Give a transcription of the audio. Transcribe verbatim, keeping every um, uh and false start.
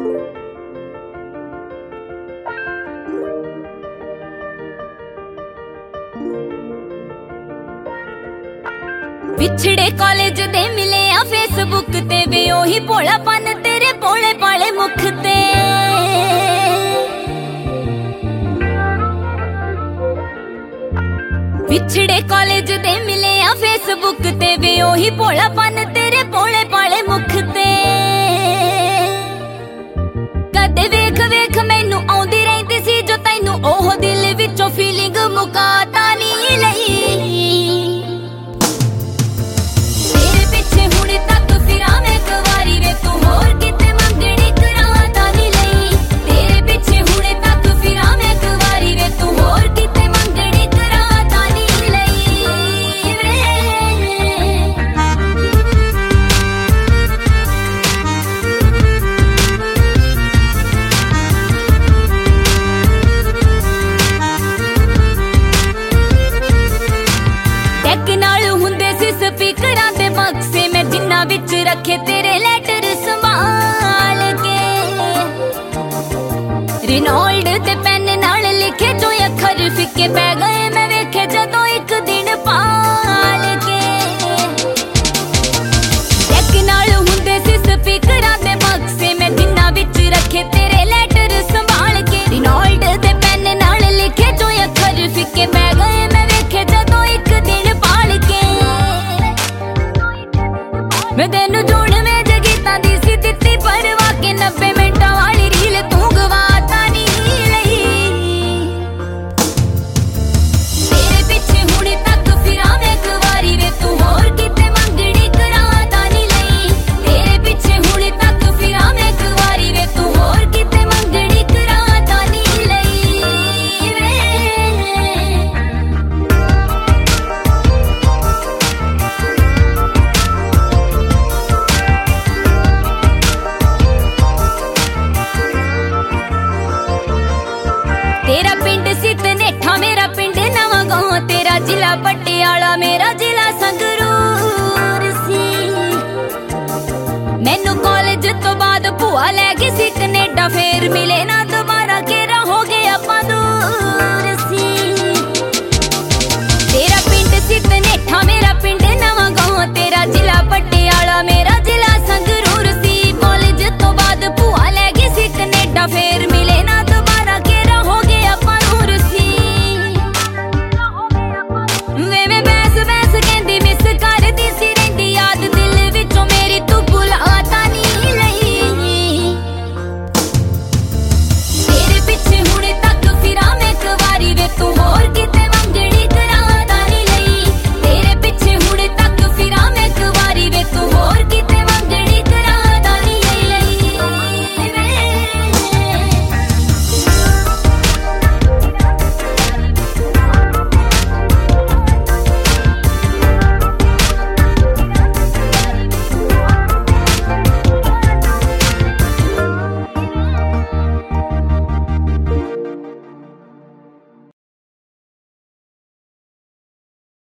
पिछड़े कॉलेज दे मिले आ फेसबुक ते वे ओही भोलापन तेरे भोले भाले मुख ते। पिछड़े कॉलेज दे मिले आ फेसबुक ते वे ओही भोलापन तेरे भोले भाले मुख ते। कदे वेख वेख मैनू आउंदी रहिंदी सी जो तैनू ओह दिल विचों फीलिंग मुकाता नहीं लई। विच रखे तेरे लेटर संभाल के रिनोल्ड ते पेन नाल लिखे जो अखर फिके पै गए मैं वेखे जदों एक दिन पाल के। टैक नाल हुंदे सी स्पीकरां दे बक्से मैं जिन्ना विच रखे तेरे लेटर संभाल के रिनोल्ड ते पेन नाल लिखे जो अखर फिके पै गए मैं वेखे जदों एक दिन पाल के। मैं तेनू जोड़ में जगीता दी सी दित्ती परवा के नब्बे मिनटां वाली रील तू गवाता नहीं लई। तेरे पिछे हुणे तक फिरां मैं इक वारी वे तू होर किते मंगड़ी कराता नहीं लई। तेरे पिछे हुणे तक फिरां मैं इक वारी वे तू होर किते मंगड़ी कराता नहीं लई वे। तेरा पिंड सितनेठा मेरा पिंड नवांगांव तेरा जिला पटियाला मेरा जिला संगरूर सी। मैनू कॉलेज तो बाद भूआ लै गई सी